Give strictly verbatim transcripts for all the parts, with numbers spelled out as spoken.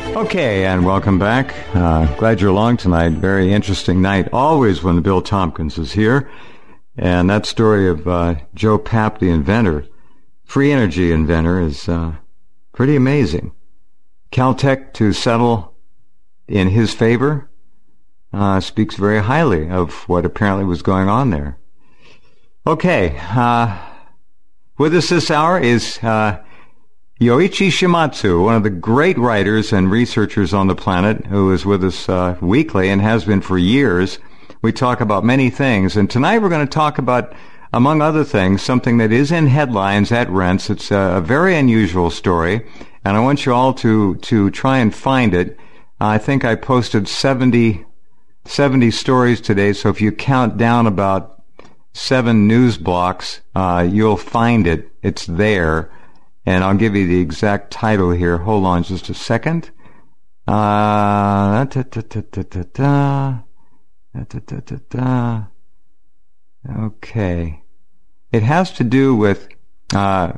Okay, and welcome back. Uh, glad you're along tonight. Very interesting night, always when Bill Tompkins is here. And that story of uh, Joe Papp, the inventor, free energy inventor, is uh, pretty amazing. Caltech to settle in his favor uh, speaks very highly of what apparently was going on there. Okay, uh, with us this hour is uh, Yoichi Shimatsu, one of the great writers and researchers on the planet, who is with us uh, weekly and has been for years. We talk about many things, and tonight we're going to talk about, among other things, something that is in headlines at Rense. It's a, a very unusual story, and I want you all to, to try and find it. I think I posted seventy, seventy stories today, so if you count down about seven news blocks, uh, you'll find it. It's there. And I'll give you the exact title here. Hold on just a second. Uh, da, da, da, da, da, da, da, da, da, da. Okay. It has to do with, uh,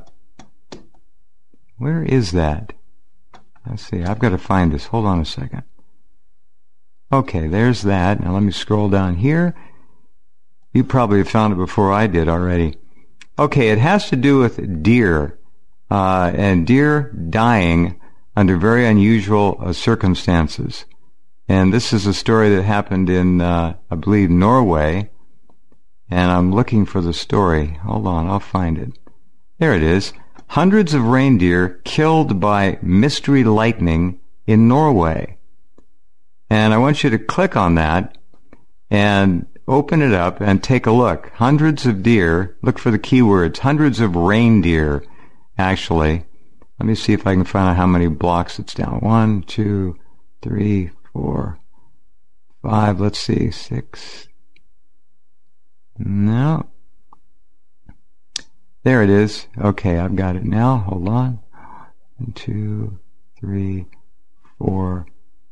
where is that? Let's see. I've got to find this. Hold on a second. Okay, there's that. Now let me scroll down here. You probably have found it before I did already. Okay, it has to do with deer. Uh, and deer dying under very unusual uh, circumstances. And this is a story that happened in, uh, I believe, Norway. And I'm looking for the story. Hold on, I'll find it. There it is. Hundreds of reindeer killed by mystery lightning in Norway. And I want you to click on that and open it up and take a look. Hundreds of deer. Look for the keywords. Hundreds of reindeer. Actually, let me see if I can find out how many blocks it's down. One, two, three, four, five, let's see, six. No. There it is. Okay, I've got it now. Hold on. One, two, three, four,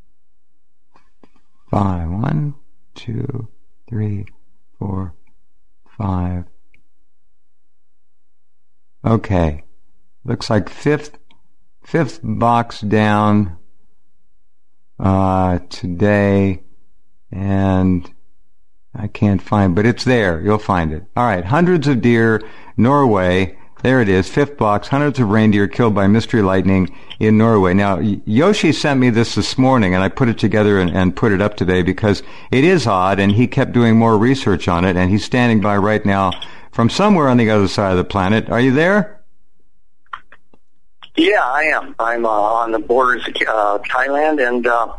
five. One, two, three, four, five. Okay. Looks like fifth, fifth box down, uh, today, and I can't find, but it's there. You'll find it. All right. Hundreds of deer, Norway. There it is. Fifth box. Hundreds of reindeer killed by mystery lightning in Norway. Now, Yoshi sent me this this morning, and I put it together and, and put it up today because it is odd, and he kept doing more research on it, and he's standing by right now from somewhere on the other side of the planet. Are you there? Yeah, I am. I'm uh, on the borders of uh, Thailand, and, uh,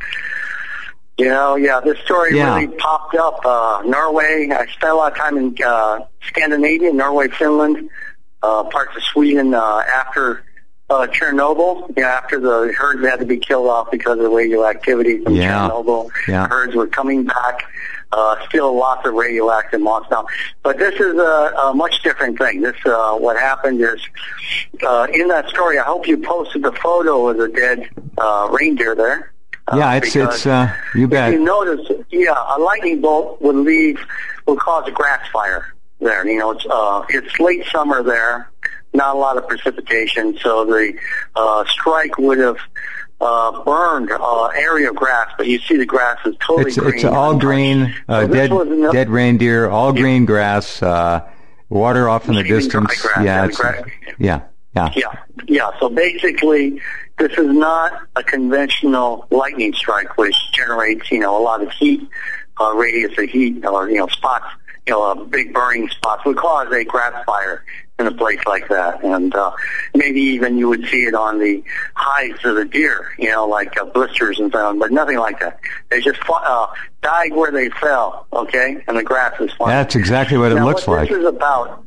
you know, yeah, this story yeah. really popped up. Uh, Norway, I spent a lot of time in uh, Scandinavia, Norway, Finland, uh, parts of Sweden uh, after uh, Chernobyl, yeah, after the herds had to be killed off because of the radioactivity from yeah. Chernobyl. Yeah. Herds were coming back. Uh, still lots of radioactive moss now. But this is a, a much different thing. This, uh, what happened is, uh, in that story, I hope you posted the photo of the dead, uh, reindeer there. Uh, yeah, it's, it's, uh, you bet. If you notice, yeah, a lightning bolt would leave, would cause a grass fire there. You know, it's, uh, it's late summer there, not a lot of precipitation, so the, uh, strike would have, Uh, burned uh, area of grass, but you see the grass is totally it's, green. It's all green, uh, so dead no, dead reindeer, all yeah. green grass, uh, water off in the distance. Grass, yeah, it's, yeah, yeah, yeah, yeah. So basically, this is not a conventional lightning strike, which generates, you know, a lot of heat, uh, radius of heat, or you know, spots, you know, uh, big burning spots would cause a grass fire in a place like that, and uh, maybe even you would see it on the hides of the deer, you know, like uh, blisters and so on, but nothing like that. They just uh, died where they fell, okay, and the grass is fine. That's exactly what it now, looks what like. This is about,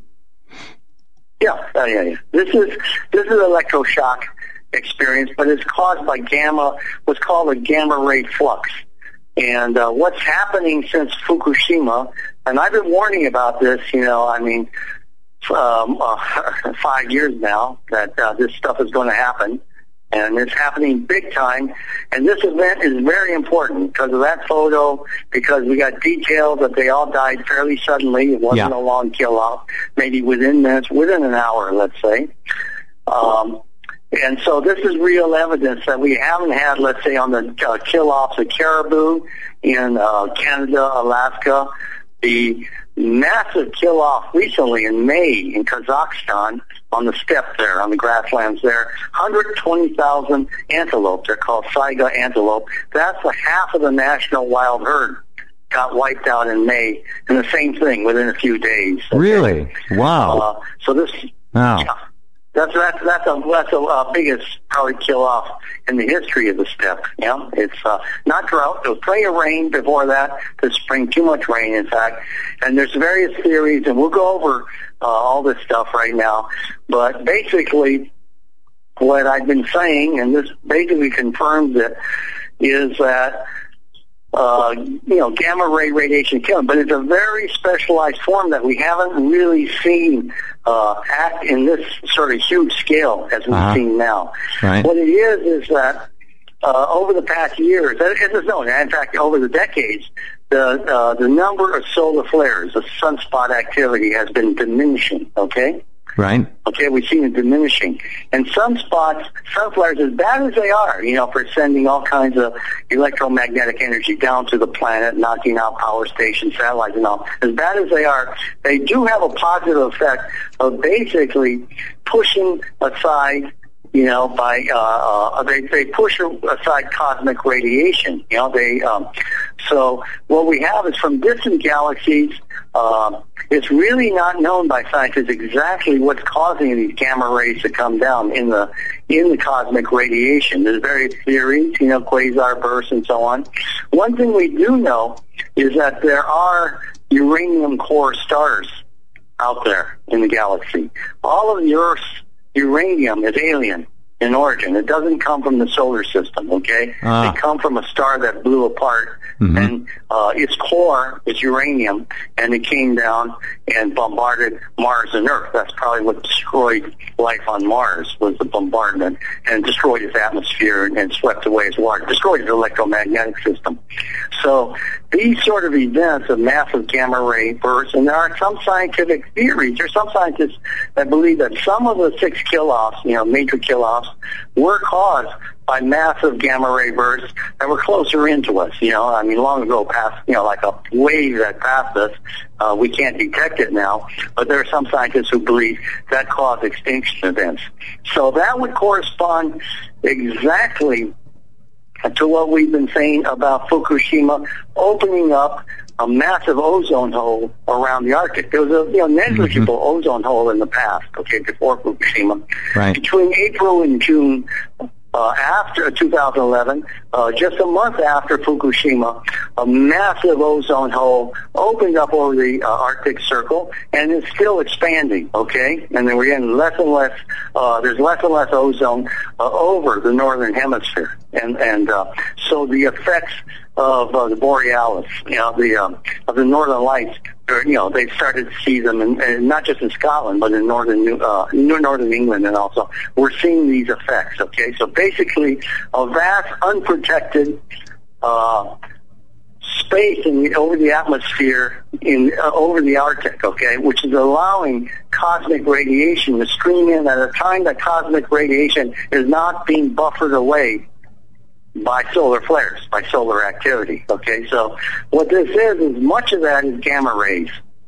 yeah, uh, yeah, yeah. This is this is electroshock experience, but it's caused by gamma, what's called a gamma ray flux. And uh, what's happening since Fukushima, and I've been warning about this, you know, I mean, Um, uh, five years now that uh, this stuff is going to happen, and it's happening big time. And this event is very important because of that photo, because we got details that they all died fairly suddenly. It wasn't yeah. a long kill-off, maybe within minutes, within an hour, let's say. Um, And so this is real evidence that we haven't had, let's say, on the uh, kill-offs of caribou in uh, Canada, Alaska, the massive kill-off recently in May in Kazakhstan on the steppe there, on the grasslands there, one hundred twenty thousand antelope. They're called saiga antelope. That's a half of the national wild herd got wiped out in May, and the same thing within a few days. Okay? Really? Wow. Uh, so this... Wow. Yeah, That's that's that's a that's the uh, biggest probably kill off in the history of the steppe. You know, it's uh, not drought. There was plenty of rain before that this spring, too much rain, in fact. And there's various theories, and we'll go over uh, all this stuff right now. But basically, what I've been saying, and this basically confirms it, is that. Uh, you know, gamma ray radiation killing, but it's a very specialized form that we haven't really seen uh, act in this sort of huge scale as we've uh-huh. seen now. Right. What it is is that uh, over the past years, it is known, in fact, over the decades, the uh, the number of solar flares, the sunspot activity, has been diminishing. Okay. Right. Okay, we've seen it diminishing. And some spots, sun flares, as bad as they are, you know, for sending all kinds of electromagnetic energy down to the planet, knocking out power stations, satellites and all, as bad as they are, they do have a positive effect of basically pushing aside, you know, by, uh, uh, they, they push aside cosmic radiation, you know, they, um, so what we have is from distant galaxies, uh, it's really not known by scientists exactly what's causing these gamma rays to come down in the in the cosmic radiation. There's various theories, you know, quasar bursts and so on. One thing we do know is that there are uranium core stars out there in the galaxy. All of the Earth's uranium is alien in origin. It doesn't come from the solar system, okay? Ah. They come from a star that blew apart, mm-hmm. and uh, its core is uranium, and it came down and bombarded Mars and Earth. That's probably what destroyed life on Mars, was the bombardment, and destroyed its atmosphere and, and swept away its water, destroyed its electromagnetic system. So these sort of events of massive gamma ray bursts, and there are some scientific theories, there are some scientists that believe that some of the six kill-offs, you know, major kill-offs, were caused by massive gamma ray bursts that were closer into us, you know, I mean, long ago past, you know, like a wave that passed us. Uh, we can't detect it now, but there are some scientists who believe that caused extinction events. So that would correspond exactly to what we've been saying about Fukushima opening up a massive ozone hole around the Arctic. There was a you know negligible mm-hmm. ozone hole in the past, okay, before Fukushima. Right. Between April and June, uh, after two thousand eleven, uh, just a month after Fukushima, a massive ozone hole opened up over the uh, Arctic Circle, and it's still expanding, okay? And then we're getting less and less, uh, there's less and less ozone uh, over the northern hemisphere. And, and uh, so the effects of uh, the borealis, you know, the um, of the northern lights, you know, they started to see them, in, and not just in Scotland, but in northern New, uh, northern England, and also we're seeing these effects. Okay, so basically, a vast, unprotected uh, space in the, over the atmosphere in uh, over the Arctic. Okay, which is allowing cosmic radiation to stream in at a time that cosmic radiation is not being buffered away by solar flares, by solar activity. Okay, so what this is is much of that is gamma rays,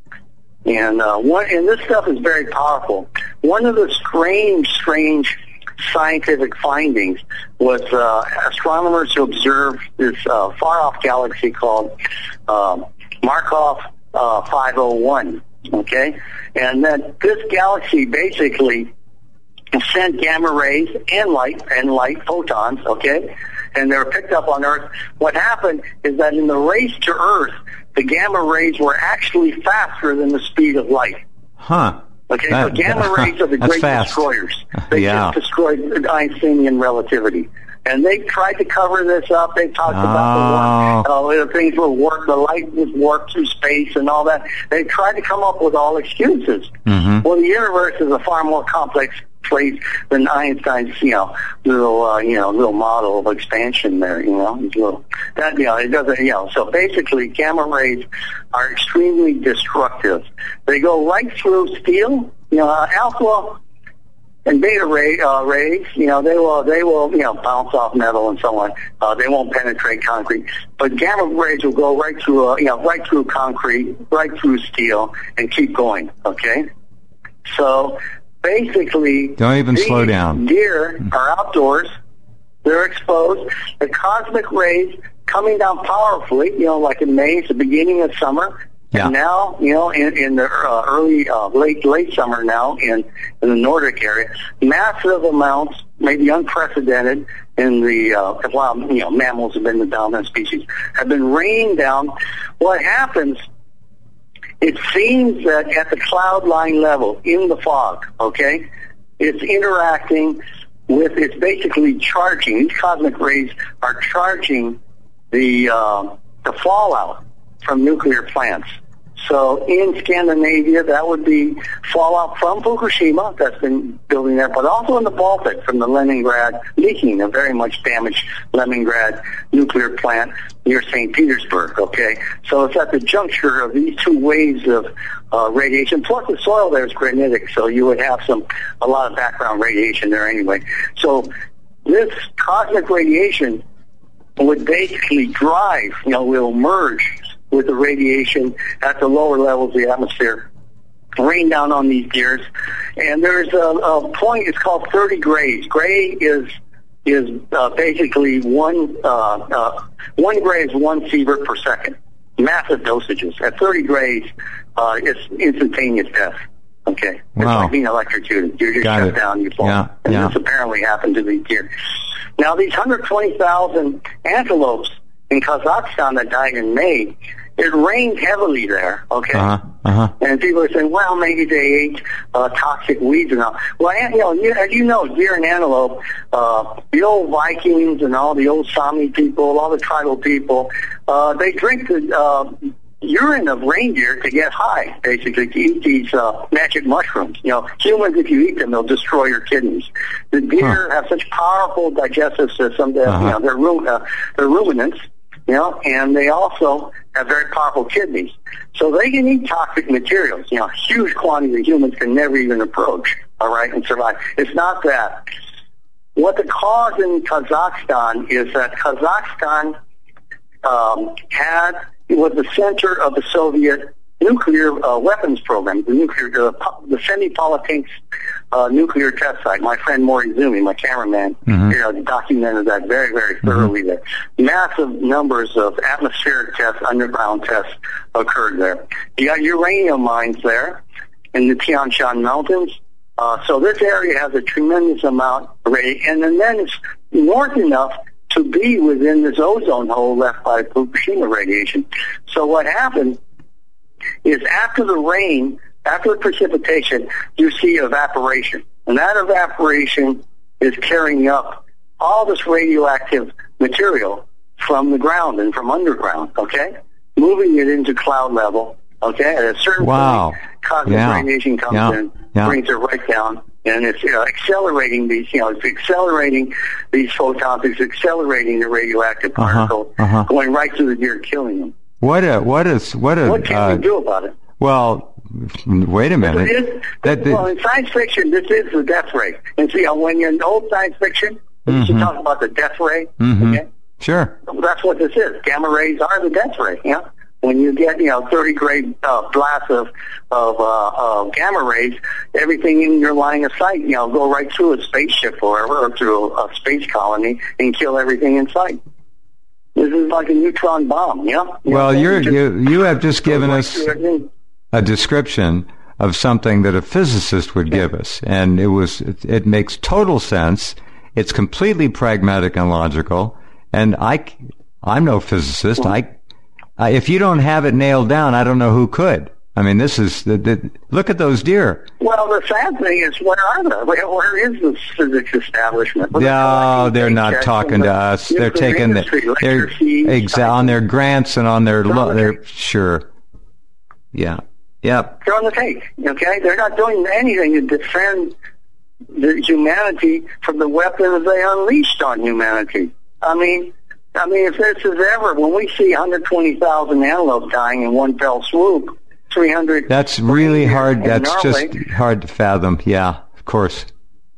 and uh, one and this stuff is very powerful. One of the strange, strange scientific findings was uh, astronomers who observed this uh, far-off galaxy called uh, Markov uh, five oh one. Okay, and that this galaxy basically sent gamma rays and light and light photons. Okay. And they were picked up on Earth. What happened is that in the race to Earth, the gamma rays were actually faster than the speed of light. Huh. Okay, that, so gamma rays are the great fast. destroyers. They yeah. just destroyed Einsteinian relativity. And they tried to cover this up. They talked oh. about the warp, uh, things were warped, the light was warped through space and all that. They tried to come up with all excuses. Mm-hmm. Well, the universe is a far more complex place than Einstein's, you know, little, uh, you know, little model of expansion there, you know, little, that, you know, it doesn't, you know, so basically gamma rays are extremely destructive. They go right through steel, you know, uh, alpha, and beta ray, uh, rays, you know, they will, they will, you know, bounce off metal and so on. Uh, they won't penetrate concrete. But gamma rays will go right through, uh, you know, right through concrete, right through steel, and keep going, okay? So, basically, don't even slow down. Deer are outdoors. They're exposed. The cosmic rays coming down powerfully, you know, like in May, it's the beginning of summer. Yeah. And now, you know, in, in the uh, early, uh, late, late summer now in, in the Nordic area, massive amounts, maybe unprecedented in the, uh, while, you know, mammals have been the dominant species, have been raining down. What happens, it seems that at the cloud line level, in the fog, okay, it's interacting with, it's basically charging, these cosmic rays are charging the, uh, the fallout from nuclear plants. So in Scandinavia, that would be fallout from Fukushima that's been building there, but also in the Baltic from the Leningrad leaking, a very much damaged Leningrad nuclear plant near Saint Petersburg, okay? So it's at the juncture of these two waves of uh, radiation, plus the soil there is granitic, so you would have some, a lot of background radiation there anyway. So this cosmic radiation would basically drive, you know, will merge with the radiation at the lower levels of the atmosphere, rain down on these deers. And there's a, a point, it's called thirty grays. Gray is is uh, basically one, uh, uh, one gray is one sievert per second. Massive dosages. At thirty grays, uh, it's instantaneous death. Okay. Wow. It's like being electrocuted. You're just Got shut it. down, you fall. Yeah, and yeah. this apparently happened to these deer. Now, these one hundred twenty thousand antelopes in Kazakhstan that died in May, it rained heavily there, okay? Uh-huh, uh-huh. And people are saying, well, maybe they ate uh, toxic weeds and all. Well, you know, you, as you know, deer and antelope, uh, the old Vikings and all the old Sami people, all the tribal people, uh, they drink the uh, urine of reindeer to get high, basically, to eat these uh, magic mushrooms. You know, humans, if you eat them, they'll destroy your kidneys. The deer huh. have such powerful digestive systems that, uh-huh. you know, they're, rum- uh, they're ruminants. You know, and they also have very powerful kidneys. So they can eat toxic materials, you know, huge quantities that humans can never even approach, all right, and survive. It's not that. What the cause in Kazakhstan is that Kazakhstan um, had, it was the center of the Soviet nuclear uh, weapons program, the nuclear, uh, the Semipalatinsk uh, nuclear test site. My friend Maury Zumi, my cameraman, mm-hmm. you know, documented that very, very thoroughly mm-hmm. there. Massive numbers of atmospheric tests, underground tests occurred there. You got uranium mines there in the Tian Shan Mountains. Uh, so this area has a tremendous amount of radiation, and then it's north enough to be within this ozone hole left by Fukushima radiation. So what happened is after the rain, after the precipitation, you see evaporation. And that evaporation is carrying up all this radioactive material from the ground and from underground, okay? Moving it into cloud level, okay? At a certain wow. point, cosmic yeah. radiation comes yeah. in, yeah. brings it right down, and it's you know, accelerating these, you know, it's accelerating these photons, it's accelerating the radioactive particles, uh-huh. Uh-huh. going right through the deer, killing them. What a, what is, what a, What can uh, we do about it? Well, wait a minute. Is, that, that, well, in science fiction, this is the death ray. And see, when you're in old science fiction, mm-hmm. you should talk about the death ray. Mm-hmm. Okay? Sure. That's what this is. Gamma rays are the death ray. Yeah. When you get, you know, thirty grade uh, blasts of of uh, uh, gamma rays, everything in your line of sight, you know, go right through a spaceship or whatever, or through a, a space colony and kill everything in sight. This is like a neutron bomb, yeah? You well, know, you're, just you you have just given right us a description of something that a physicist would give us, and it was it, it makes total sense. It's completely pragmatic and logical, and I I'm no physicist. Mm-hmm. I, I if you don't have it nailed down, I don't know who could. I mean, this is the, the look at those deer. Well, the sad thing is, where are they? Where, where is this physics establishment? No, they're, they're not talking to us. They're taking the, they're exa- on their grants and on their lo- their sure. Yeah. Yep. They're on the take. Okay, they're not doing anything to defend the humanity from the weapons they unleashed on humanity. I mean, I mean, if this is ever when we see one hundred twenty thousand antelopes dying in one fell swoop. three hundred That's really hard. That's just hard to fathom. Yeah, of course.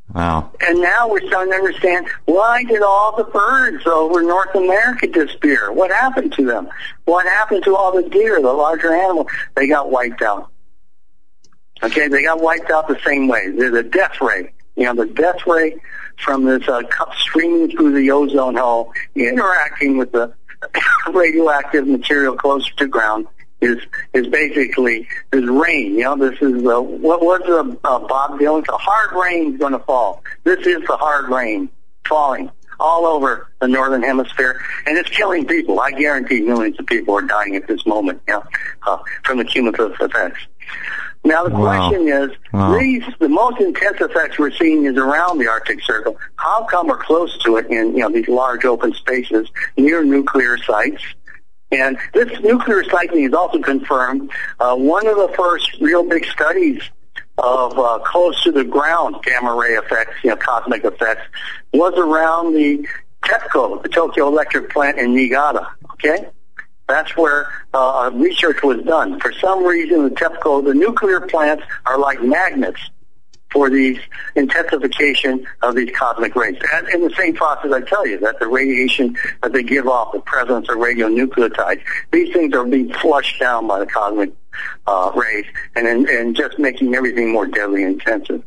Wow. And now we're starting to understand, why did all the birds over North America disappear? What happened to them? What happened to all the deer, the larger animals? They got wiped out. Okay, they got wiped out the same way. They're the death ray. You know, the death ray from this uh, cup streaming through the ozone hole, interacting with the radioactive material closer to ground, is is basically this rain. You know, this is uh, what was uh, uh, Bob Dylan? The hard rain's going to fall. This is the hard rain falling all over the northern hemisphere, and it's killing people. I guarantee millions of people are dying at this moment. You know, uh, from the cumulative effects. Now the Wow. question is, Wow. these the most intense effects we're seeing is around the Arctic Circle. How come we're close to it in you know these large open spaces near nuclear sites? And this nuclear cycling is also confirmed. Uh, one of the first real big studies of uh, close to the ground gamma ray effects, you know, cosmic effects, was around the TEPCO, the Tokyo Electric Plant in Niigata. Okay, that's where uh, research was done. For some reason, the TEPCO, the nuclear plants, are like magnets for these intensification of these cosmic rays. And in the same process, I tell you that the radiation that they give off, the presence of radionuclides, these things are being flushed down by the cosmic uh, rays and, and, and just making everything more deadly and intensive.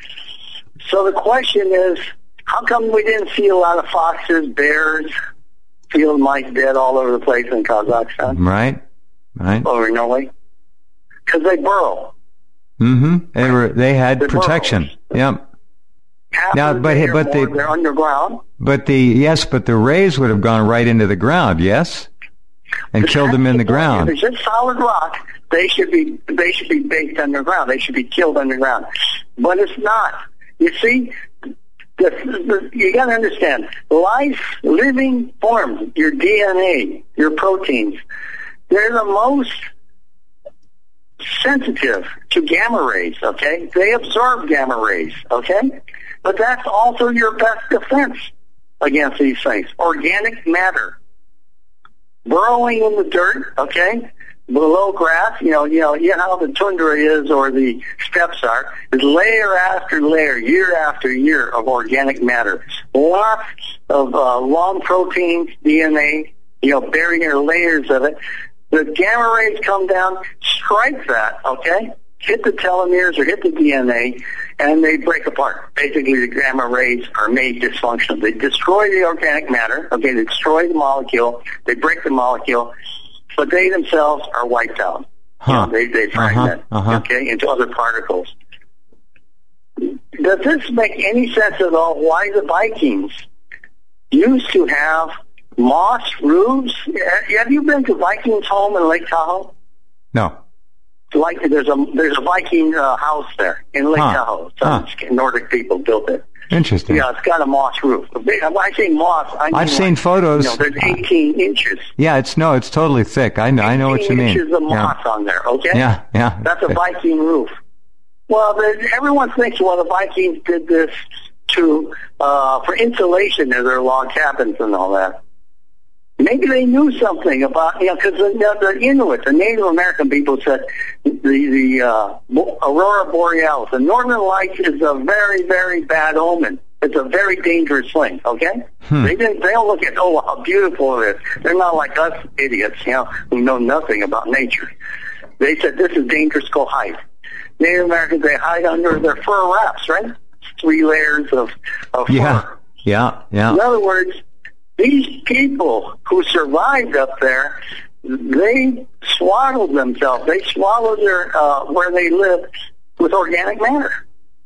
So the question is, how come we didn't see a lot of foxes, bears, field mice dead all over the place in Kazakhstan? Right, right. Over Norway? Because they burrow. Mm-hmm. They were. They had They're protection. burrows. Yep. Half Now, of the but- day or but more, they- they're underground. But the yes, but the rays would have gone right into the ground. Yes, and killed them in the ground. If it's just solid rock, they should be they should be baked underground. They should be killed underground. But it's not. You see, the, the, you got to understand, life, living forms, your D N A, your proteins, they're the most sensitive to gamma rays, okay? They absorb gamma rays, okay? But that's also your best defense against these things. Organic matter. Burrowing in the dirt, okay? Below grass, you know, you know, you know how the tundra is or the steppes are, is layer after layer, year after year of organic matter. Lots of uh, long proteins, D N A, you know, barrier layers of it. The gamma rays come down, strike that, okay? Hit the telomeres or hit the D N A, and they break apart. Basically, the gamma rays are made dysfunctional. They destroy the organic matter, okay? They destroy the molecule. They break the molecule, but they themselves are wiped out. Huh. You know, they, they fragment, Uh-huh. Uh-huh. okay, into other particles. Does this make any sense at all? Why the Vikings used to have moss roofs? Have you been to Vikings' home in Lake Tahoe? No. Like there's a there's a Viking uh, house there in Lake Huh. Tahoe. Some Huh. Nordic people built it. Interesting. Yeah, it's got a moss roof. A big- When I say moss, I mean I've seen like, photos. You know, there's eighteen inches. Yeah, it's no, it's totally thick. I know, I know what you eighteen mean. inches of moss Yeah. on there. Okay. Yeah, yeah. That's a Viking roof. Well, the, everyone thinks, well, the Vikings did this to uh, for insulation of their log cabins and all that. Maybe they knew something about, you know, because the, the Inuit, the Native American people said the the uh, aurora borealis, the northern lights, is a very, very bad omen. It's a very dangerous thing. Okay, Hmm. they didn't. They don't look at, oh, how beautiful it is. They're not like us idiots, you know, who know nothing about nature. They said this is dangerous. Go hide. Native Americans, they hide under their fur wraps, right? Three layers of of Yeah, fur. yeah, yeah. In other words, these people who survived up there, they swaddled themselves. They swallowed their uh, where they lived with organic matter.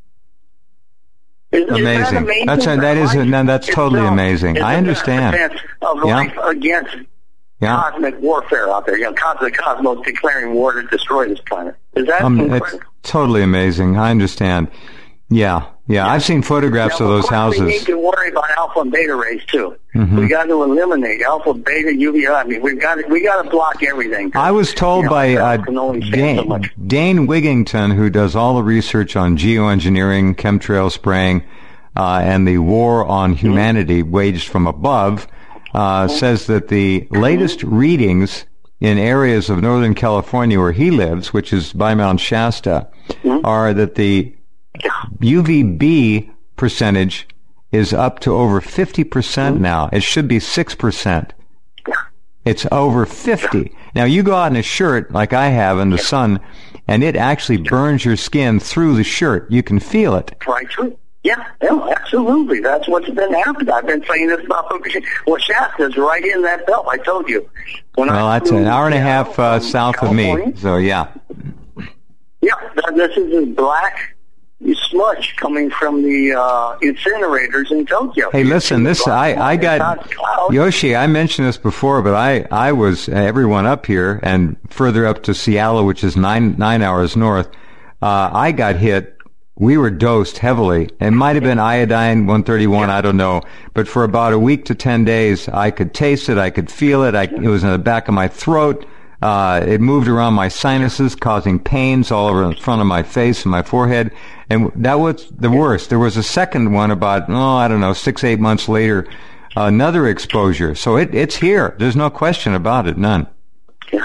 Is, is Amazing. that amazing? That's a- that is a- life no, that's totally itself amazing. is I the understand. defense of Yeah. life against Yeah. cosmic warfare out there. You know, cos- the cosmos declaring war to destroy this planet. Is that Um, it's incredible? totally amazing. I understand. Yeah, yeah. I've seen photographs Now, of those course, We need houses. to worry about alpha and beta rays too. Mhm. We got to eliminate alpha, beta, U V A. I mean, we've got to, we got to block everything. I was told You know, by uh, cells can only stand so Dane, much. Dane Wigington, who does all the research on geoengineering, chemtrail spraying, uh, and the war on humanity waged from above, uh, says that the latest readings in areas of Northern California where he lives, which is by Mount Shasta, are that the U V B percentage is up to over fifty percent mm-hmm. now. It should be six percent. Yeah. It's over fifty. Yeah. Now, you go out in a shirt like I have in the yeah. sun, and it actually burns your skin through the shirt. You can feel it. Right through. Yeah, yeah, absolutely. That's what's been happening. I've been saying this about well, Shasta's right in that belt. I told you. When well, I that's an hour and a half uh, south California, of me. So, yeah. Yeah, this is this black smudge coming from the uh, incinerators in Tokyo. Hey, listen, this I, I got Yoshi. I mentioned this before, but I I was uh, everyone up here and further up to Seattle, which is nine nine hours north. Uh, I got hit. We were dosed heavily. It might have been iodine one thirty-one, I don't know. But for about a week to ten days, I could taste it, I could feel it. I, it was in the back of my throat. Uh, it moved around my sinuses, causing pains all over the front of my face and my forehead. And that was the worst. There was a second one about, oh, I don't know, six, eight months later, uh, another exposure. So it, it's here. There's no question about it, none. Yeah.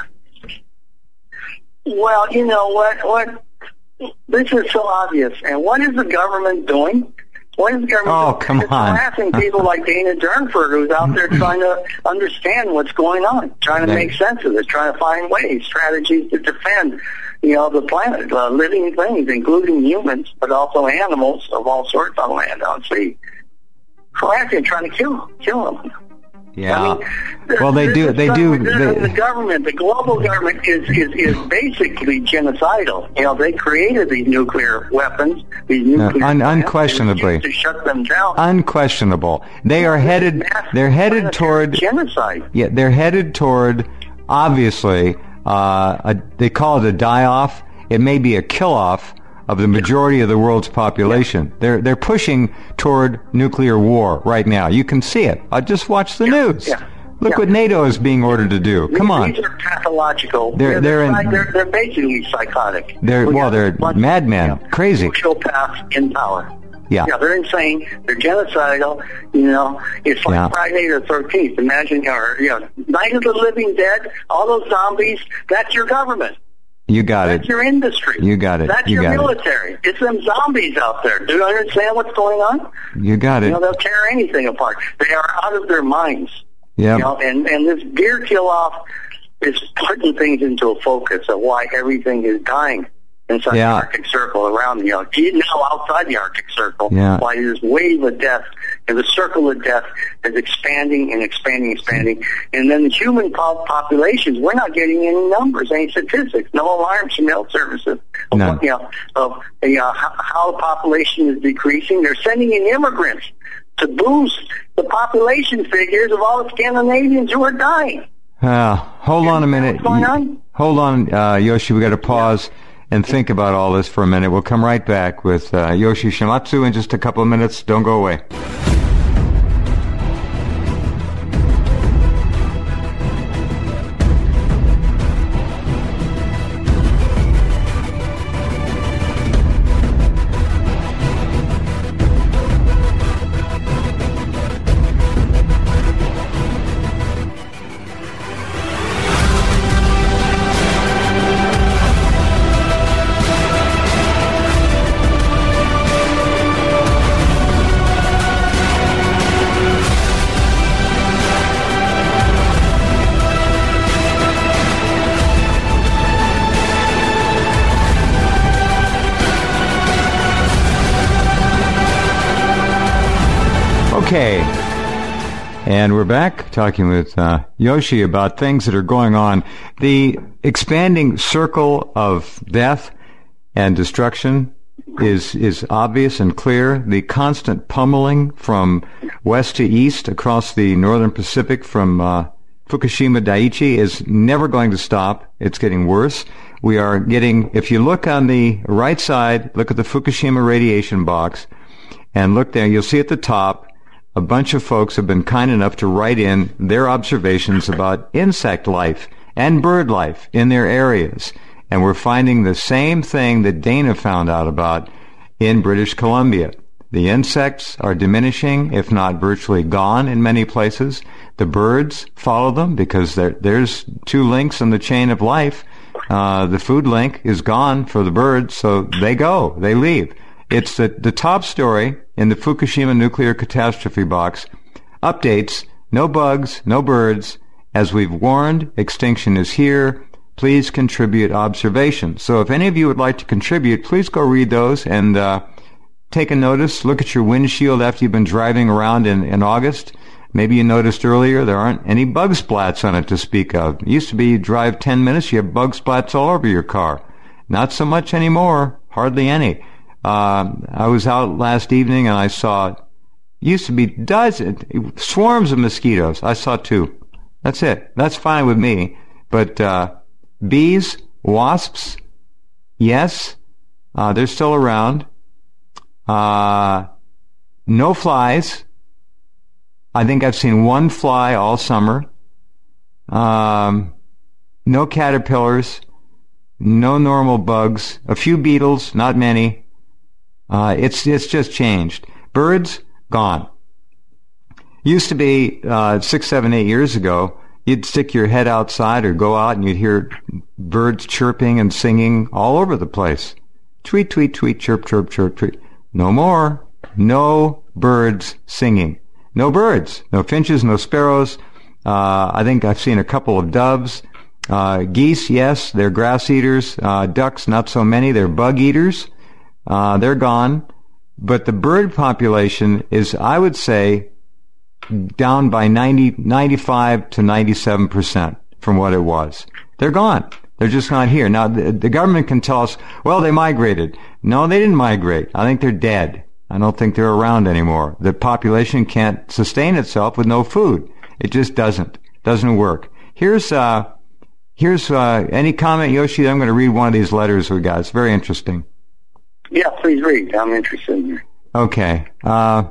Well, you know what, what, this is so obvious. And what is the government doing? What is the government oh, doing? come it's on. harassing people like Dana Durnford, who's out there trying to understand what's going on, trying to make sense of it, trying to find ways, strategies to defend, you know, the planet, uh, living things, including humans, but also animals of all sorts on land, on sea. Harassing, trying to kill, kill them. Yeah. I mean, well, they do. They do. They, the government, the global government, is, is is basically genocidal. You know, they created these nuclear weapons, these nuclear un, unquestionably to shut them down. Unquestionable. They are headed. They're headed toward genocide. Yeah, they're headed toward obviously. Uh, a, they call it a die-off. It may be a kill-off of the majority of the world's population. Yeah. They're they're pushing toward nuclear war right now. You can see it. I just watch the yeah. news. Yeah. Look yeah. what NATO is being ordered to do. Come these, on. These are pathological. They're they're they're, in, they're, they're basically psychotic. They're we well, they're madmen, yeah. crazy. Sociopaths in power. Yeah. Yeah, they're insane. They're genocidal. You know, it's like yeah. Friday the thirteenth. Imagine, or you know, Night of the Living Dead. All those zombies. That's your government. You got That's it. That's your industry. You got it. That's you your got military. It. It's them zombies out there. Do you understand what's going on? You got it. You know, they'll tear anything apart. They are out of their minds. Yeah. You know, and and this deer kill off is putting things into a focus of why everything is dying inside yeah. the Arctic Circle, around the Arctic, even now outside the Arctic Circle. Yeah. Why this wave of death, and the circle of death is expanding and expanding, expanding. And then the human po- populations, we're not getting any numbers, any statistics, no alarms from health services of, no. what, you know, of you know, how, how the population is decreasing. They're sending in immigrants to boost the population figures of all the Scandinavians who are dying. Uh, hold on a minute. What's going on? Hold on, uh, Yoshi. We got to pause and think about all this for a minute. We'll come right back with uh, Yoshi Shimatsu in just a couple of minutes. Don't go away. Okay, and we're back talking with uh, Yoshi about things that are going on. The expanding circle of death and destruction is is obvious and clear. The constant pummeling from west to east across the northern Pacific from uh, Fukushima Daiichi is never going to stop. It's getting worse. We are getting, if you look on the right side, look at the Fukushima radiation box, and look there, you'll see at the top, a bunch of folks have been kind enough to write in their observations about insect life and bird life in their areas. And we're finding the same thing that Dana found out about in British Columbia. The insects are diminishing, if not virtually gone in many places. The birds follow them because there, there's two links in the chain of life. Uh, the food link is gone for the birds, so they go, they leave. It's the, the top story in the Fukushima nuclear catastrophe box. Updates, no bugs, no birds. As we've warned, extinction is here. Please contribute observations. So if any of you would like to contribute, please go read those and uh, take a notice. Look at your windshield after you've been driving around in, in August. Maybe you noticed earlier there aren't any bug splats on it to speak of. It used to be you drive ten minutes, you have bug splats all over your car. Not so much anymore. Hardly any. Uh, I was out last evening and I saw, used to be dozens, swarms of mosquitoes. I saw two. That's it. That's fine with me. But uh, bees, wasps, yes, uh, they're still around. Uh, no flies. I think I've seen one fly all summer. Um, no caterpillars. No normal bugs. A few beetles, not many. Uh, it's it's just changed. Birds, gone. Used to be uh, six, seven, eight years ago, you'd stick your head outside or go out and you'd hear birds chirping and singing all over the place. Tweet, tweet, tweet, chirp, chirp, chirp, tweet. No more. No birds singing. No birds. No finches, no sparrows. Uh, I think I've seen a couple of doves. Uh, geese, yes, they're grass eaters. Uh, ducks, not so many. They're bug eaters. Uh, they're gone. But the bird population is, I would say, down by ninety, ninety-five to ninety-seven percent from what it was. They're gone. They're just not here. Now, the, the government can tell us, well, they migrated. No, they didn't migrate. I think they're dead. I don't think they're around anymore. The population can't sustain itself with no food. It just doesn't. Doesn't work. Here's, uh, here's, uh, any comment, Yoshi? I'm going to read one of these letters we got. It's very interesting. Yeah, please read. I'm interested in it. Okay. Uh,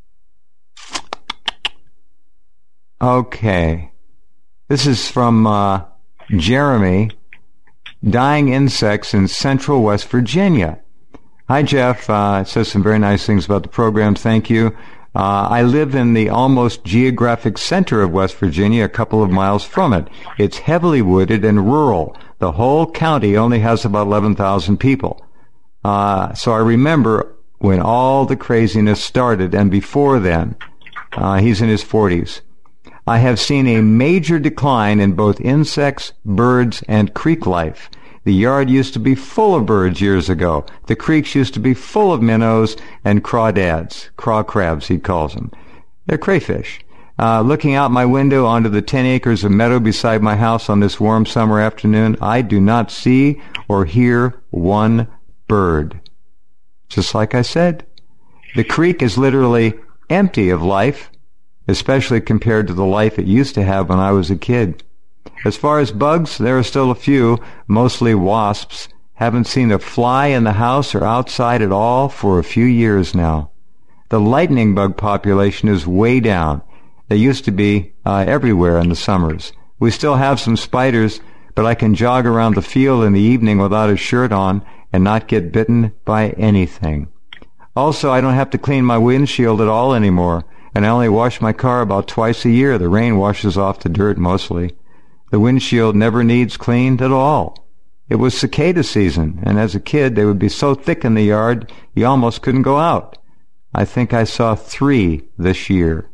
okay. This is from, uh, Jeremy. Dying insects in central West Virginia. Hi, Jeff. Uh, it says some very nice things about the program. Thank you. Uh, I live in the almost geographic center of West Virginia, a couple of miles from it. It's heavily wooded and rural. The whole county only has about eleven thousand people. Uh, so I remember when all the craziness started, and before then, uh, he's in his forties. I have seen a major decline in both insects, birds, and creek life. The yard used to be full of birds years ago. The creeks used to be full of minnows and crawdads, craw crabs, he calls them. They're crayfish. Uh, looking out my window onto the ten acres of meadow beside my house on this warm summer afternoon, I do not see or hear one bird. Just like I said, the creek is literally empty of life, especially compared to the life it used to have when I was a kid. As far as bugs, there are still a few, mostly wasps. Haven't seen a fly in the house or outside at all for a few years now. The lightning bug population is way down. They used to be uh, everywhere in the summers. We still have some spiders, but I can jog around the field in the evening without a shirt on and not get bitten by anything. Also, I don't have to clean my windshield at all anymore, and I only wash my car about twice a year. The rain washes off the dirt mostly. The windshield never needs cleaned at all. It was cicada season, and as a kid they would be so thick in the yard you almost couldn't go out. I think I saw three this year.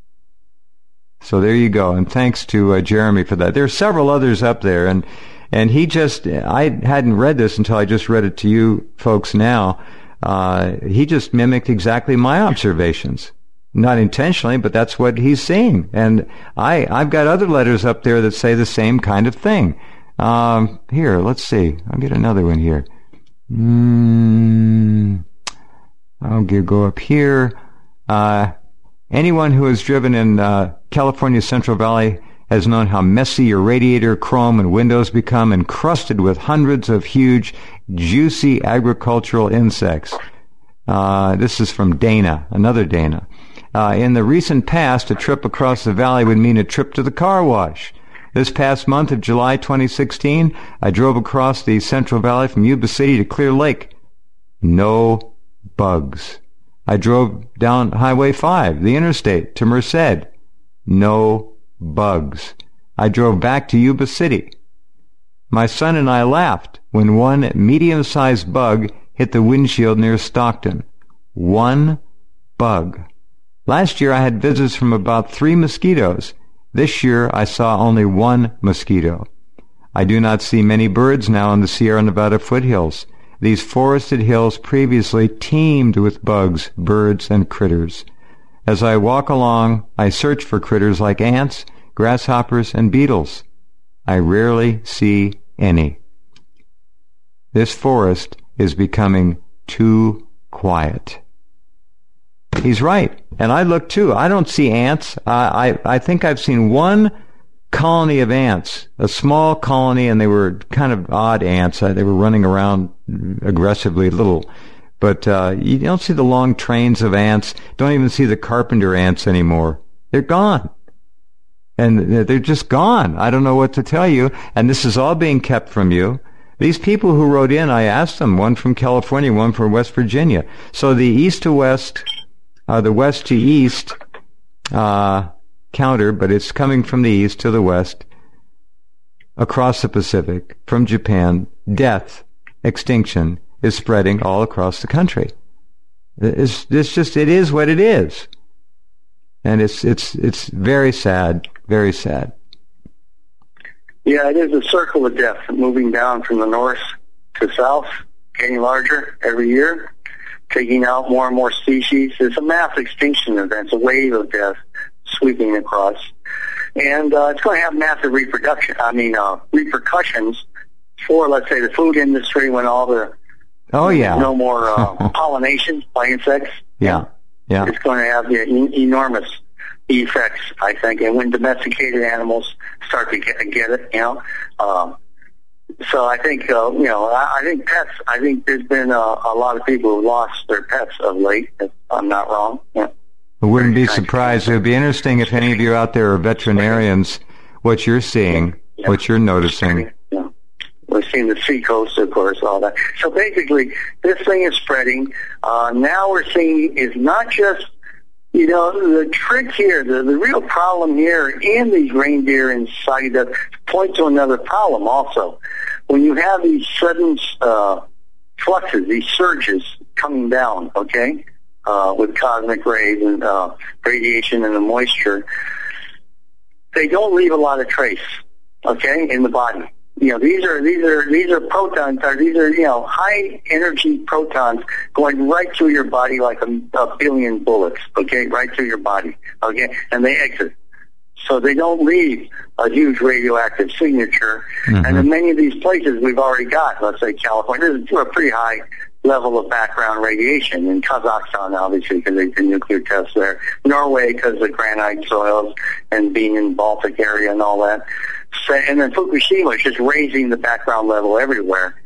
So there you go, and thanks to uh, Jeremy for that. There are several others up there, and and he just, I hadn't read this until I just read it to you folks now. Uh, he just mimicked exactly my observations. Not intentionally, but that's what he's seeing. And I, I've got other letters up there that say the same kind of thing. Um, here, let's see. I'll get another one here. Mm, I'll go up here. Uh, anyone who has driven in uh, California's Central Valley has known how messy your radiator, chrome, and windows become, encrusted with hundreds of huge, juicy agricultural insects. Uh, this is from Dana, another Dana. Uh, in the recent past, a trip across the valley would mean a trip to the car wash. This past month of July twenty sixteen, I drove across the Central Valley from Yuba City to Clear Lake. No bugs. I drove down Highway five, the interstate, to Merced. No bugs. I drove back to Yuba City. My son and I laughed when one medium-sized bug hit the windshield near Stockton. One bug. Last year I had visits from about three mosquitoes. This year I saw only one mosquito. I do not see many birds now in the Sierra Nevada foothills. These forested hills previously teemed with bugs, birds, and critters. As I walk along, I search for critters like ants, grasshoppers, and beetles. I rarely see any. This forest is becoming too quiet. He's right. And I look too. I don't see ants. I, I, I think I've seen one colony of ants, a small colony, and they were kind of odd ants. Uh, they were running around aggressively, little. But uh, you don't see the long trains of ants. Don't even see the carpenter ants anymore. They're gone. And they're just gone. I don't know what to tell you. And this is all being kept from you. These people who wrote in, I asked them, one from California, one from West Virginia. So the east to west, uh, the west to east uh, counter, but it's coming from the east to the west, across the Pacific, from Japan. Death, extinction is spreading all across the country. It's, it's just, it is what it is. And it's, it's, it's very sad, very sad. Yeah, it is a circle of death, moving down from the north to south, getting larger every year, taking out more and more species. It's a mass extinction event. It's a wave of death sweeping across. And uh, it's going to have massive reproduction, I mean, uh, repercussions for, let's say, the food industry when all the, oh, yeah. no more uh, pollination by insects. Yeah, yeah. It's going to have the e- enormous effects, I think, and when domesticated animals start to get, get it, you know. Um, so I think, uh, you know, I, I think pets, I think there's been a, a lot of people who've lost their pets of late, if I'm not wrong. Yeah. I wouldn't be surprised. It would be interesting if any of you out there are veterinarians, what you're seeing, yeah. what you're noticing. Yeah. We're seeing the seacoast, of course, all that. So basically, this thing is spreading. Uh, now we're seeing is not just, you know, the trick here, the, the real problem here in these reindeer and Sagida point to another problem also. When you have these sudden uh, fluxes, these surges coming down, okay, uh, with cosmic rays and uh, radiation and the moisture, they don't leave a lot of trace, okay, in the body. You know, these are these are these are protons. Or these are you know high energy protons going right through your body like a, a billion bullets. Okay, right through your body. Okay, and they exit, so they don't leave a huge radioactive signature. Mm-hmm. And in many of these places, we've already got, let's say, California. This is a pretty high level of background radiation. In Kazakhstan, obviously, because they did nuclear tests there. Norway, because of granite soils and being in the Baltic area and all that. And then Fukushima is just raising the background level everywhere.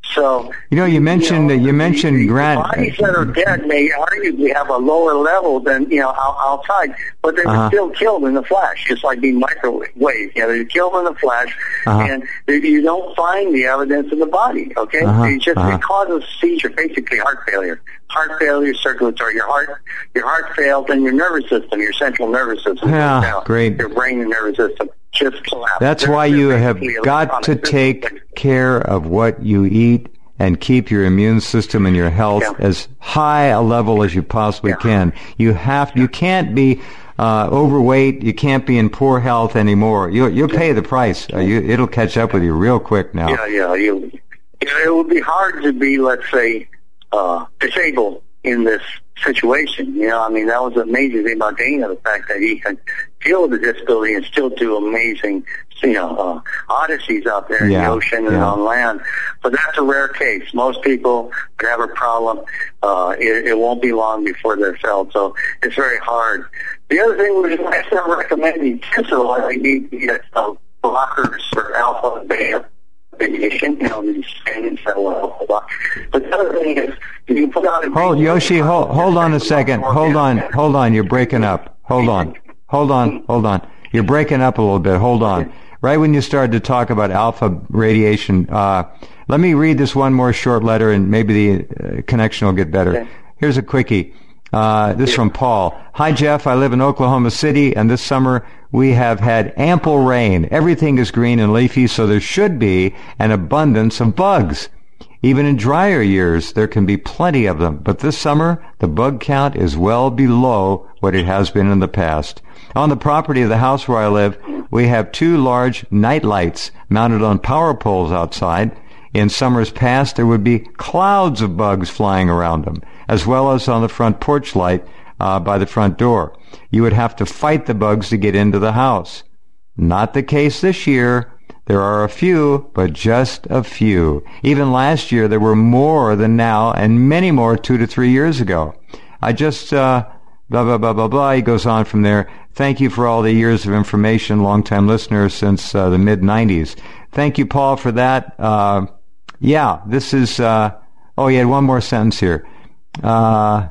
So you know, you mentioned you, know, you mentioned the, granite. The bodies that are dead may arguably have a lower level than you know outside, but they were uh-huh. still killed in the flash, just like being microwave. You know, they're killed in the flash, uh-huh. and you don't find the evidence in the body. Okay, uh-huh. it just uh-huh. it causes seizure, basically heart failure. Heart failure, circulatory. Your heart, your heart fails, and your nervous system, your central nervous system, yeah, goes down. Great. Your brain and nervous system just collapse. That's they're, why you have got to take care of what you eat and keep your immune system and your health yeah. as high a level as you possibly yeah. can. You have, you can't be uh, overweight. You can't be in poor health anymore. You, you'll pay the price. Uh, you, it'll catch up with you real quick now. Yeah, yeah. You, it would be hard to be, let's say, uh, disabled in this situation. You know, I mean, that was the amazing thing about Dana, the fact that he could deal with the disability and still do amazing, you know, uh, odysseys out there yeah, in the ocean and yeah. on land. But that's a rare case. Most people could have a problem. Uh, it, it won't be long before they're felt. So it's very hard. The other thing was I started recommending Tinsel. I need to get uh, blockers for alpha and beta radiation, you know, these things that will help a lot. But the other thing is, if you put out a... Hold, Yoshi, hold, hold on a second. Hold on, hold on. You're breaking up. Hold on. Hold on, hold on. You're breaking up a little bit. Hold on. Right when you started to talk about alpha radiation, uh, let me read this one more short letter and maybe the uh, connection will get better. Okay. Here's a quickie. Uh, this is from Paul. Hi, Jeff. I live in Oklahoma City, and this summer we have had ample rain. Everything is green and leafy, so there should be an abundance of bugs. Even in drier years, there can be plenty of them, but this summer, the bug count is well below what it has been in the past. On the property of the house where I live, we have two large night lights mounted on power poles outside. In summers past, there would be clouds of bugs flying around them, as well as on the front porch light uh, by the front door. You would have to fight the bugs to get into the house. Not the case this year. There are a few, but just a few. Even last year, there were more than now, and many more two to three years ago. I just, uh, blah, blah, blah, blah, blah. He goes on from there. Thank you for all the years of information, long-time listeners since uh, the mid nineties. Thank you, Paul, for that. Uh, yeah, this is, uh, oh, he had one more sentence here. Uh,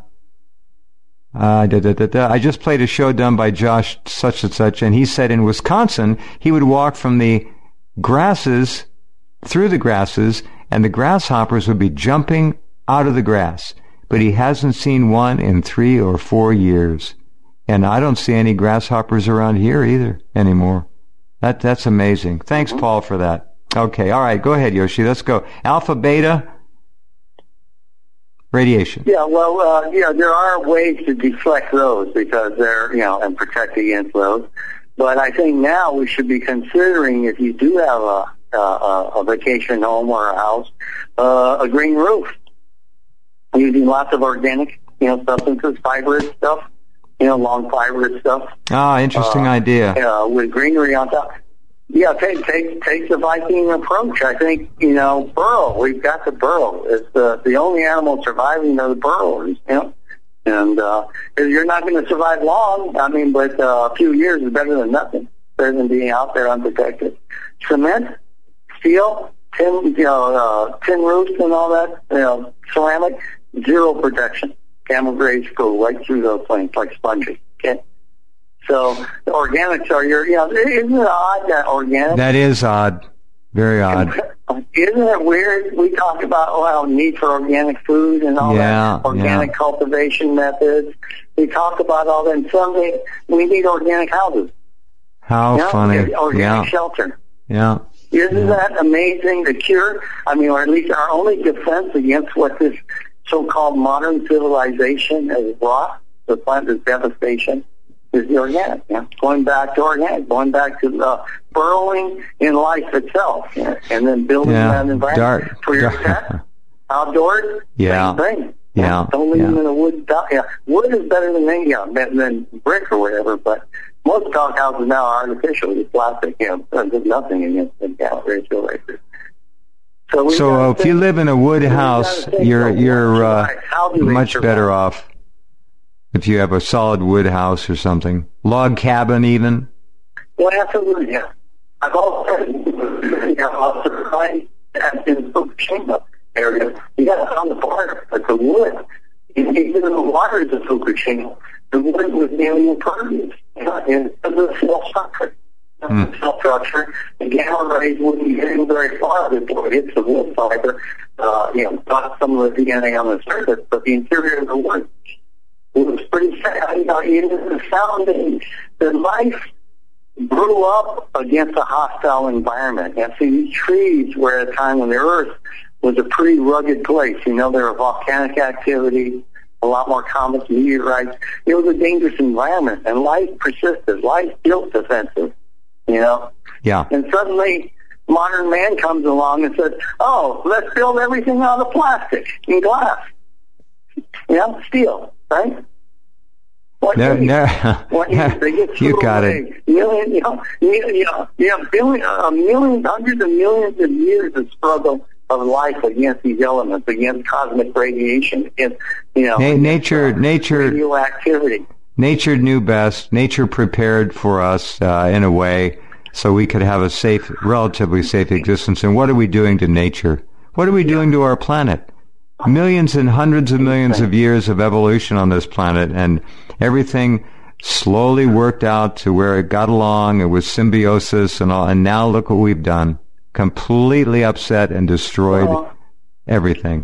Uh, da, da, da, da. I just played a show done by Josh such and such, and he said in Wisconsin he would walk from the grasses through the grasses, and the grasshoppers would be jumping out of the grass. But he hasn't seen one in three or four years, and I don't see any grasshoppers around here either anymore. That that's amazing. Thanks, Paul, for that. Okay, all right, go ahead, Yoshi. Let's go. Alpha, beta. Radiation. Yeah, well, uh, yeah, there are ways to deflect those because they're, you know, and protect against those. But I think now we should be considering, if you do have a a, a vacation home or a house, uh, a green roof, using lots of organic, you know, substances, fibrous stuff, you know, long fibrous stuff. Ah, interesting uh, idea. Uh, with greenery on top. Yeah, take take take the Viking approach. I think, you know, burrow. We've got to burrow. It's the the only animal surviving are the burrowers, you know. And uh, you're not going to survive long. I mean, but uh, a few years is better than nothing. Better than being out there unprotected. Cement, steel, tin, you know, uh, tin roofs and all that. You know, ceramic, zero protection. Gamma rays go right through those things like sponges. Okay. So the organics are your, you know, isn't it odd that organic? That is odd. Very odd. Isn't it weird? We talk about, well, need for organic food and all yeah, that, organic yeah. cultivation methods. We talk about all that, and someday we need organic houses. How you know? funny. Organic yeah. shelter. Yeah. Isn't yeah. that amazing? The cure, I mean, or at least our only defense against what this so-called modern civilization has brought, the plant is devastation, is the organic. Yeah? Going back to organic, going back to uh, burrowing in life itself, yeah? And then building yeah. that environment Dark. for your Dark. pet, outdoors, yeah. same thing. Yeah. Don't leave yeah. them in a wood. Yeah, wood is better than any, yeah, than brick or whatever. But most dog houses now are artificial. It's plastic. You know, there's nothing against the gas ratio like this. So, we so uh, if think, you live in a wood house, you're you're uh, much survive? better off. If you have a solid wood house or something, log cabin even. Well, absolutely, yeah. I've also, you know, also tried that in the Fukushima area. You got it on the water, but the wood, even the water is a Fukushima. The wood was nearly impervious, you know, and it was a cell structure. Mm. The cell structure, the gamma rays wouldn't be getting very far before it hits the wood fiber. Uh, you know, not some of the D N A on the surface, but the interior of the wood. It was pretty sad. You know, even the sound and the life grew up against a hostile environment. And see, these trees were at a time when the earth was a pretty rugged place. You know, there were volcanic activity, a lot more comets, meteorites. It was a dangerous environment, and life persisted. Life built defensive, you know. Yeah. And suddenly, modern man comes along and says, oh, let's build everything out of plastic and glass. You know, steel. Right? What no, age? no. What age? They get You got away. it. Million, you know, you know, you know, billion, uh, millions, hundreds of millions of years of struggle of life against these elements, against cosmic radiation, against, you know, Na- nature, uh, nature, radioactivity. Nature knew best. Nature prepared for us uh, in a way so we could have a safe, relatively safe existence. And what are we doing to nature? What are we doing to our planet? Millions and hundreds of millions of years of evolution on this planet, and everything slowly worked out to where it got along. It was symbiosis and all, and now look what we've done. Completely upset and destroyed well, everything.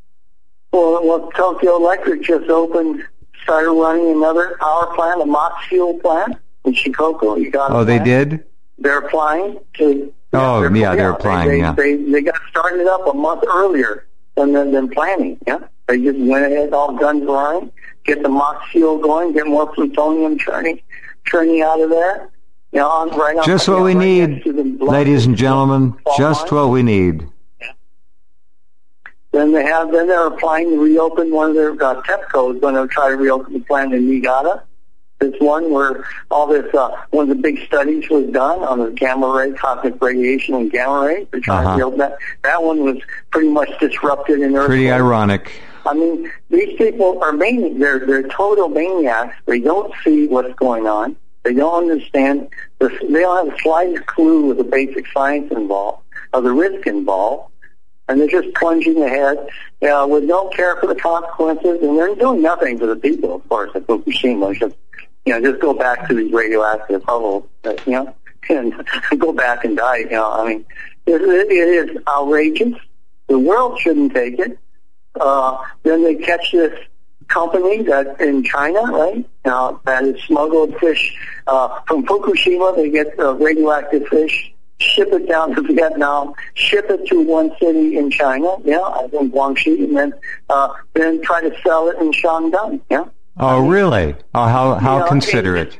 Well, well, Tokyo Electric just opened, started running another power plant, a Mox fuel plant in Shikoku. You got oh, they plant. did? They're applying to... Oh, yeah, they're, yeah, they're applying, they, yeah. They, they, they got started up a month earlier than, than, than planning, yeah? They just went ahead, all guns blazing, get the mock fuel going, get more plutonium churning, churning out of there. You know, on, right on, just what know, we right need, ladies and gentlemen, just what we need. Yeah. Then they have, then they're applying to reopen one of their, uh, TEPCO is going to try to reopen the plant in Niigata. This one where all this, uh, one of the big studies was done on the gamma ray, cosmic radiation and gamma ray. They're trying uh-huh. to reopen that. That one was pretty much disrupted in Earth. Pretty ironic. I mean, these people are mani- they're, they're total maniacs. They don't see what's going on. They don't understand. The, they don't have the slightest clue of the basic science involved, of the risk involved. And they're just plunging ahead uh, with no care for the consequences. And they're doing nothing for the people, of course, at Fukushima. Just, you know, just go back to these radioactive bubbles, uh, you know, and go back and die. You know, I mean, it, it, it is outrageous. The world shouldn't take it. Uh, then they catch this company that in China, right? Now that is smuggled fish uh, from Fukushima. They get uh, radioactive fish, ship it down to Vietnam, ship it to one city in China, yeah, I think Guangxi, and then uh, then try to sell it in Shandong, yeah. Oh, really? Oh, how how you know, considerate.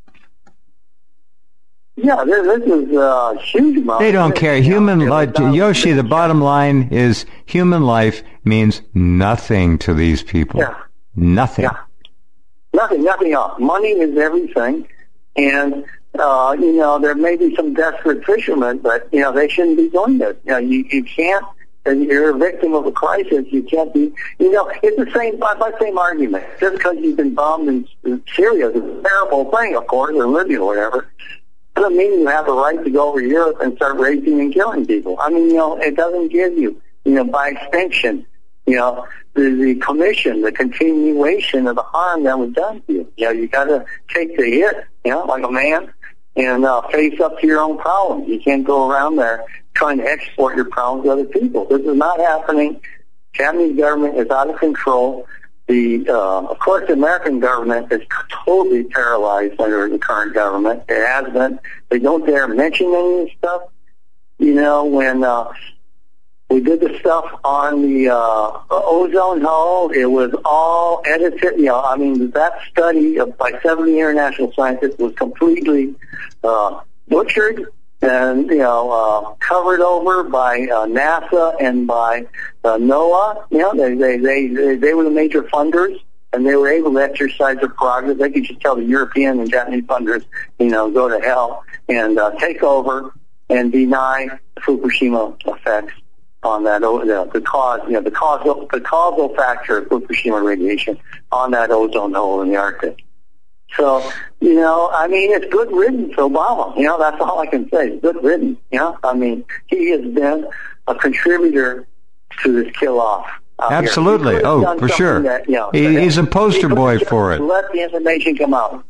Yeah, this, this is a huge amount. They don't care. Human life, Yoshi, the bottom line is human life means nothing to these people. Yeah. Nothing. Yeah. Nothing, nothing else. Money is everything. And, uh, you know, there may be some desperate fishermen, but, you know, they shouldn't be doing this. You know, you, you can't, and you're a victim of a crisis, you can't be, you know, it's the same, by the same argument. Just because you've been bombed in, in Syria is a terrible thing, of course, or Libya or whatever. Doesn't mean you have a right to go over to Europe and start raping and killing people. I mean, you know, it doesn't give you, you know, by extension, you know, the, the commission, the continuation of the harm that was done to you. You know, you got to take the hit, you know, like a man, and uh, face up to your own problems. You can't go around there trying to export your problems to other people. This is not happening. Japanese government is out of control. The, uh, of course, the American government is totally paralyzed under the current government. It has been. They don't dare mention any of this stuff. You know, when uh, we did the stuff on the uh, ozone hole, it was all edited. You know, I mean, that study of, by seventy international scientists was completely uh, butchered and, you know, uh, covered over by uh, NASA and by uh, NOAA. You know, they, they, they, they, they were the major funders, and they were able to exercise their prerogative. They could just tell the European and Japanese funders, you know, go to hell and uh, take over and deny the Fukushima effects on that, the, the cause, you know, the causal, the causal factor of Fukushima radiation on that ozone hole in the Arctic. So, you know, I mean, it's good riddance, Obama. You know, that's all I can say. It's good riddance. You know, I mean, he has been a contributor to this kill-off. Absolutely. Oh, for sure. That, you know, he, he's a poster boy for it. Let the information come out.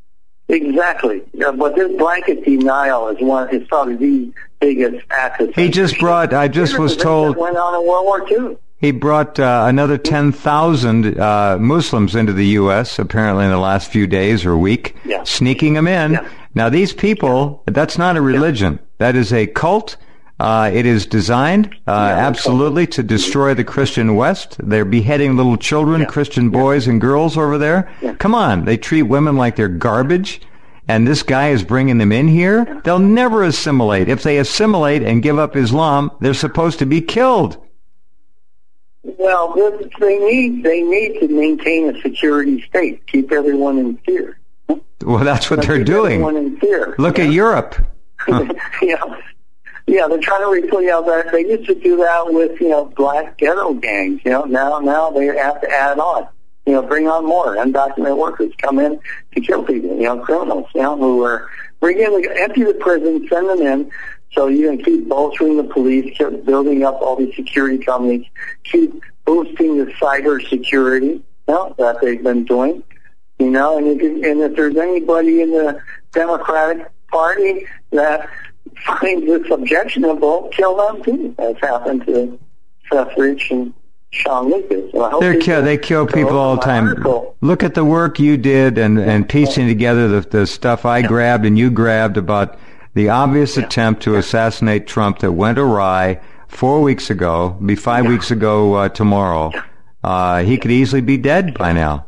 Exactly. Yeah, but this blanket denial is one. Is probably the biggest act of. He just brought. I just was told. Went on in World War Two. He brought uh, another ten thousand uh, Muslims into the U S apparently in the last few days or week, yeah. sneaking them in. Yeah. Now, these people, yeah. that's not a religion. Yeah. That is a cult. Uh, it is designed, uh, yeah, absolutely, to destroy the Christian West. They're beheading little children, yeah. Christian boys yeah. and girls over there. Yeah. Come on. They treat women like they're garbage. And this guy is bringing them in here. Yeah. They'll never assimilate. If they assimilate and give up Islam, they're supposed to be killed. Well, they need they need to maintain a security state, keep everyone in fear. Well, that's what Let's they're keep doing. Everyone in fear. Look yeah. at Europe. Huh. yeah, yeah, they're trying to replace. You know, that they used to do that with you know black ghetto gangs. You know, now now they have to add on. You know, bring on more undocumented workers come in to kill people. You know, criminals. You know, who are bring in, empty the prison, send them in. So you can keep bolstering the police, keep building up all these security companies, keep boosting the cyber security, you know, that they've been doing, you know, and if, and if there's anybody in the Democratic Party that finds this objectionable, kill them too, as happened to Seth Rich and Sean Lucas. So They're kill, they kill people all the time. Article. Look at the work you did and, and piecing together the, the stuff I yeah. grabbed and you grabbed about the obvious yeah. attempt to yeah. assassinate Trump that went awry, four weeks ago, be five Yeah. weeks ago uh, tomorrow, uh, he could easily be dead by now.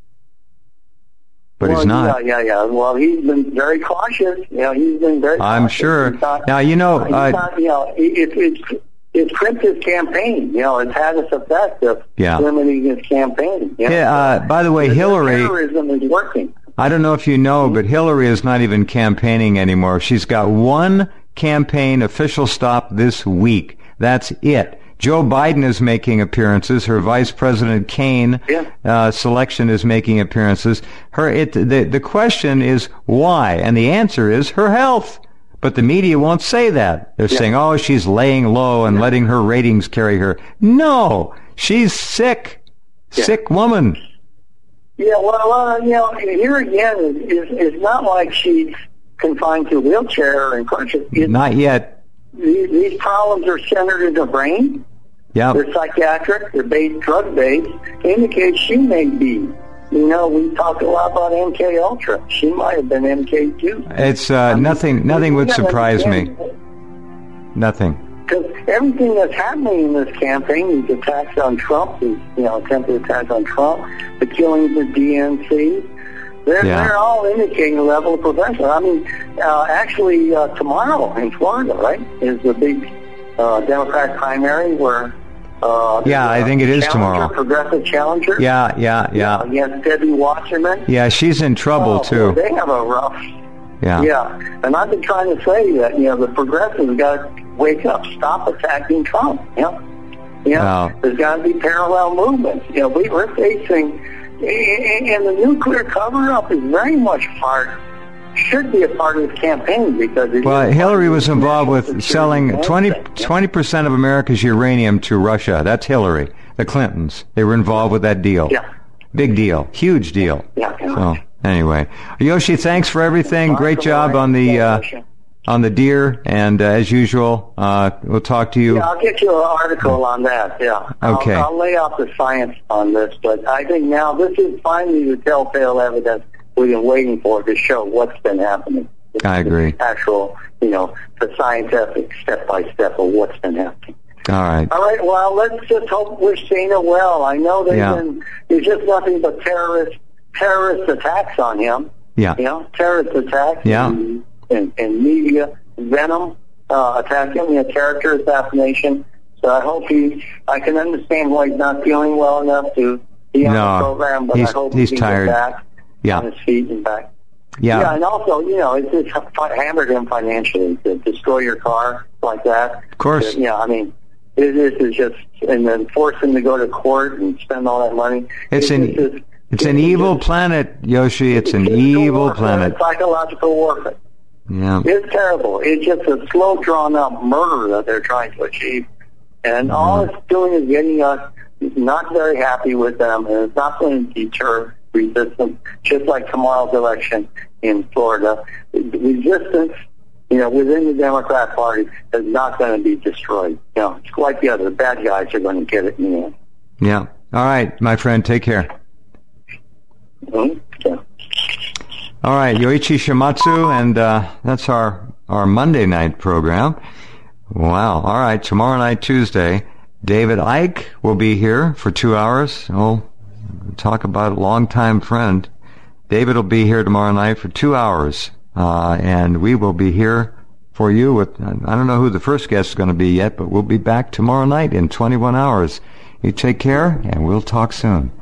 But well, he's not. Yeah, yeah, yeah. Well, he's been very cautious. You know, he's been very I'm cautious. sure. He's not, Now, you know, he's uh, not, you know, it, it's it's crimped his campaign. You know, it's had its effect of Yeah. limiting his campaign. You know? Yeah, uh, by the way, The Hillary, terrorism is working. I don't know if you know, but Hillary is not even campaigning anymore. She's got one campaign official stop this week. That's it. Joe Biden is making appearances. Her Vice President Kaine Yeah. uh, selection is making appearances. Her it the the question is why, and the answer is her health. But the media won't say that. They're Yeah. saying, "Oh, she's laying low and letting her ratings carry her." No, she's sick, Yeah. sick woman. Yeah, well, uh, you know, here again, it's, it's not like she's confined to a wheelchair and crutches. It's, Not yet. these, these problems are centered in the brain. Yep. They're psychiatric. They're based, drug-based. Indicates she may be. You know, we talked a lot about M K Ultra. She might have been M K too. It's uh, nothing. Nothing would surprise me. Nothing. Because everything that's happening in this campaign, these attacks on Trump, these you know attempted attacks on Trump, the killings of D N C, they're Yeah. they're all indicating a level of progression. I mean, uh, actually, uh, tomorrow in Florida, right, is the big uh, Democratic primary where. Uh, Yeah, I think it is challenger, tomorrow. Progressive challenger. Yeah, yeah, yeah. Against Debbie Wasserman. Yeah, she's in trouble Oh, too. They have a rough. Yeah. Yeah, and I've been trying to say that you know the progressives got to wake up, stop attacking Trump. You know, you know, Wow. there's got to be parallel movements. You know, we, we're facing, and and the nuclear cover-up is very much part, should be a part of his campaign because. It Well, is Hillary part of was his involved national with security selling twenty, mindset, you know? twenty percent of America's uranium to Russia. That's Hillary. The Clintons. They were involved with that deal. Yeah. Big deal. Huge deal. Yeah. So, anyway. Yoshi, thanks for everything. Great job on the, uh, on the deer. And, uh, as usual, uh, we'll talk to you. Yeah, I'll get you an article on that, yeah. Okay. I'll, I'll lay out the science on this, but I think now this is finally the telltale evidence we've been waiting for to show what's been happening. I agree. The actual, you know, the scientific step-by-step of what's been happening. All right. All right, well, let's just hope wish Dana well. I know they've Yeah. been, there's just nothing but terrorist, terrorist attacks on him. Yeah. You know, terrorist attacks. Yeah. And, and, and media venom uh, attacking, you know, character assassination. So I hope he, I can understand why he's not feeling well enough to be on No, the program, but he's- I hope he's he can tired. get back Yeah. on his feet and back. Yeah. Yeah, and also, you know, it's just hammered him financially to destroy your car like that. Of course. Yeah, I mean, it, this is just, and then force him to go to court and spend all that money. It's an, just- it's an evil planet, Yoshi. It's an physical evil warfare, planet. Psychological warfare. Yeah. It's terrible. It's just a slow, drawn-out murder that they're trying to achieve. And all it's doing is getting us not very happy with them, and it's not going to deter resistance, just like tomorrow's election in Florida. Resistance, you know, within the Democrat Party is not going to be destroyed. You know, it's quite the other. The bad guys are going to get it in the end. Yeah. All right, my friend. Take care. Mm-hmm. Yeah. All right, Yoichi Shimatsu, and uh, that's our, our Monday night program. Wow. All right, tomorrow night, Tuesday, David Icke will be here for two hours. Oh, talk about a longtime friend. David will be here tomorrow night for two hours, uh, and we will be here for you with, I don't know who the first guest is going to be yet, but we'll be back tomorrow night in twenty-one hours. You take care, and we'll talk soon.